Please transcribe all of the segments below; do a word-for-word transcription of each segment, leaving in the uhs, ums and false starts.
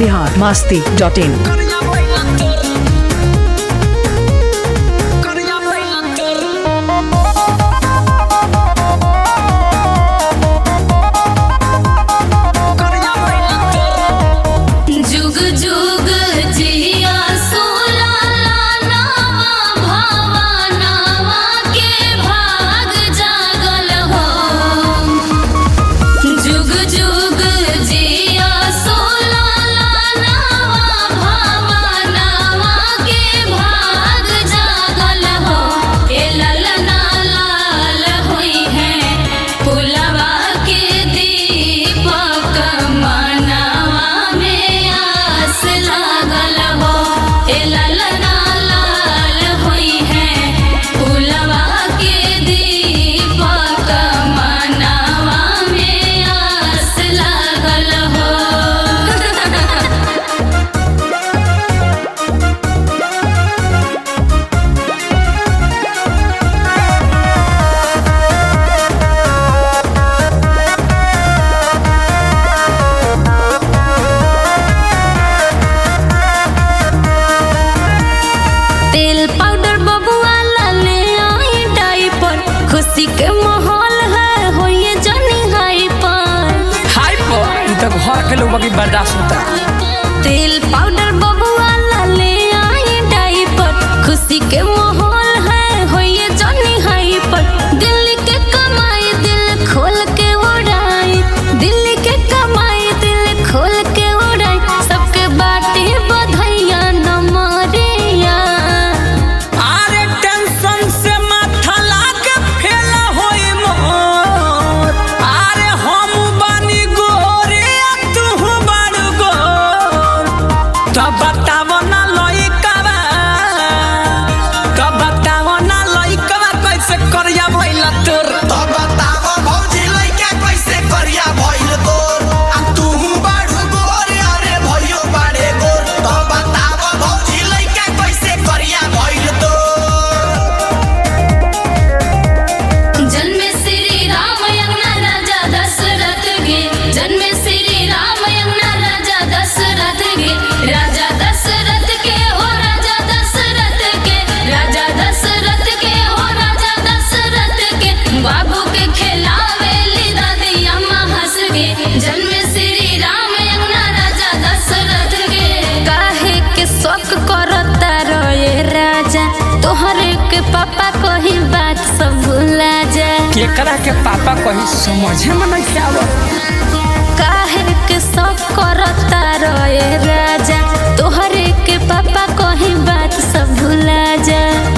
Bihar Masti dot इन। खुशी के माहौल है हो ये जानी हाई पर हाई पर तो घर के लोग की बर्दाश्त होता। तेल पाउडर बबुआ लाले आई डाई पर खुशी के माहौल है हो ये जानी हाई पर दिल्ली के कमाई दिल खोल के उड़ाई दिल्ली के कमाई दिल खोल के उड़ाई सबके बाटे बधाइयां न मरिया। अरे टेंशन से माथा लाके फेला होई मोर अरे हम बानी गोरे तू बड़ गोर तो बताव ना लइकवा तो बताव ना लइकवा कैसे करिया भइल तोर तो बताव भौजी लइका कैसे करिया भइल तोर आ तू बड़ गोर अरे भइयो बड़े गोर तो बताव भौजी लइका कैसे करिया भइल तोर। जन्मे श्री राम यज्ञ राजा दशरथ गे जन्मे श्री राम यज्ञ राजा दशरथ गे राजा दशरथ के हो राजा दशरथ के राजा दशरथ के हो राजा दशरथ के बाबू के खिलावे ली दादी अम्मा हंस गे जन्मे श्री राम यज्ञ राजा दशरथ गे काहे के शौक करता रहे राजा तोहरे के पापा कही बात सब भुला जा केकरा के पापा कहीं समझे में नहीं आवत। काहे के शौक करता रहे राजा तोहरे के पापा कही बात सब भुला जा।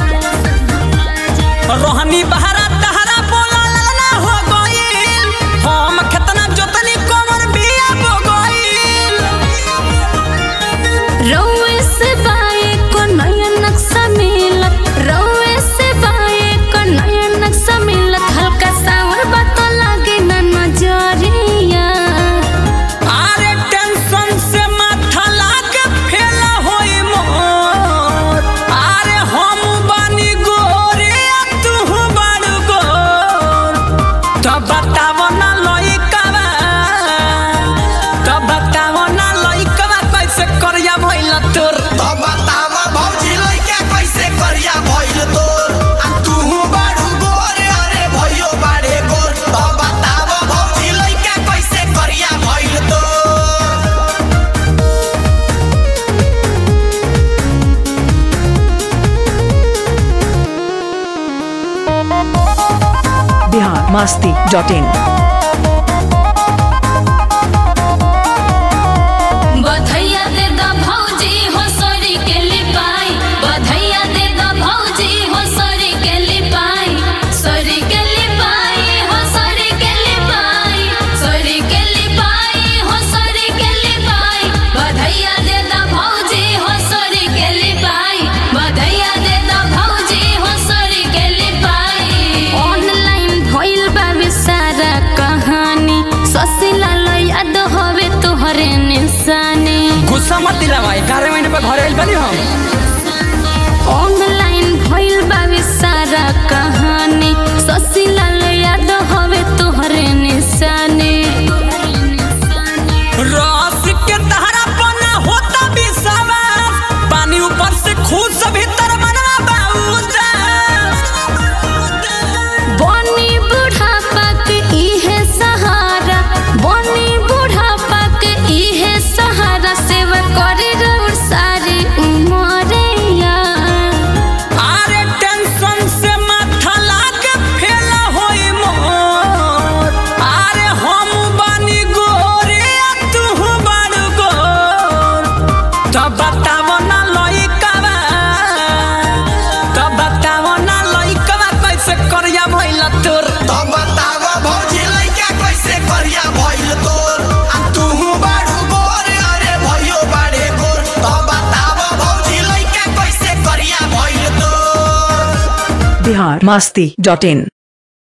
रोहनी बहरा तहरा बोला ना हो गइल हम कितना जोतनी कमर बिया बो गइल रउए से बाए को नया नक्शा मिलत रउए से बाए को नया नक्शा मिलत हल्का सावर बात लागे ना नजरिया। अरे टेंशन से माथा लाके फेला होई मोर अरे हम बानी गोरे तू बड़ गोर तो बताव ना लइकवा तो बताव ना लइकवा कैसे करिया भइल तोर तो बताव भौजी लइका कैसे करिया भइल तोर आ तू बड़ गोर अरे भइयो बड़े गोर तो बताव भौजी लइका कैसे करिया भइल तोर। Bihar Masti dot in. बधैया दे दा भौजी हो सरी के लिपाई बधैया दे दा भौजी हो सरी के लिपाई सरी के लिपाई हो सरी के लिपाई सरी के लिपाई हो सरी के लिपाई बधैया दे दा भौजी हो सरी के लिपाई बधैया दे दा भौजी हो सरी के लिपाई। ऑनलाइन भइल बा सारा कहानी ससिला याद हवे तोहरे निशानी गुस्सा मत दिलावा ग्यारह महीने पर घर आइल बानी हम। ऑनलाइन भइल बा सारा कहानी ससिला याद हवे तोहरे निशानी रस के तहरा बना मास्ती डॉट इन।